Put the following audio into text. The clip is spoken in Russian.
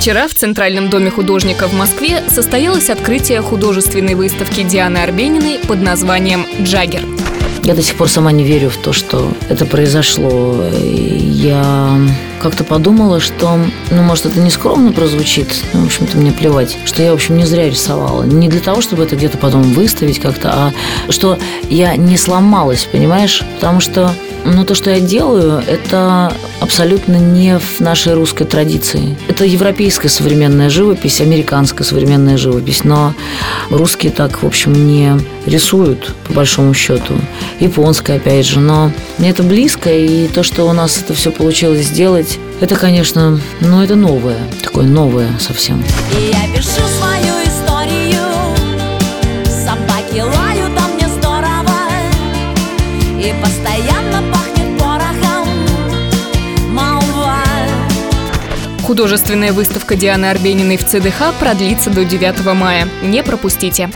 Вчера в Центральном доме художника в Москве состоялось открытие художественной выставки Дианы Арбениной под названием «Джаггер». Я до сих пор сама не верю в то, что это произошло. Я как-то подумала, что, может, это не скромно прозвучит, в общем-то, мне плевать, что я, в общем, не зря рисовала. Не для того, чтобы это где-то потом выставить как-то, а что я не сломалась, понимаешь? Потому что то, что я делаю, это абсолютно не в нашей русской традиции. Это европейская современная живопись, американская современная живопись, но русские так, в общем, не рисуют, по большому счету. Японская, опять же, но мне это близко, и то, что у нас это все получилось сделать, это, конечно, это новое, такое новое совсем. И я пишу свою историю, собаки лают, а мне здорово, и постоянно пахнет порохом молва. Художественная выставка Дианы Арбениной в ЦДХ продлится до 9 мая. Не пропустите.